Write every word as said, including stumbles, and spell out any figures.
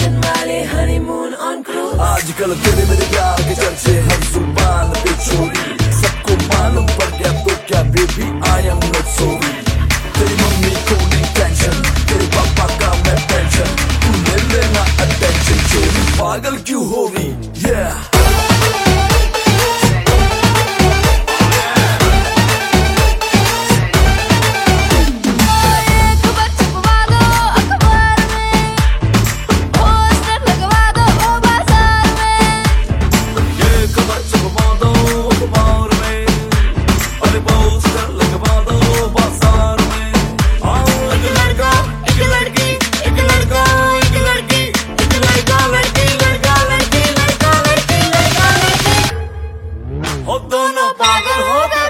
Vacation वाले honeymoon on cruise. आजकल तेरे मेरे प्यार के चर्चे हर जुबान पे चोरी, सबको मालूम पड़ गया तो क्या baby I am not sorry. तेरी मम्मी को नहीं टेंशन, तेरे पापा का मैं पेंशन, तू ले लेना अटेंशन, चोरी पागल क्यों हो रही yeah। दोनों पागल हो गए।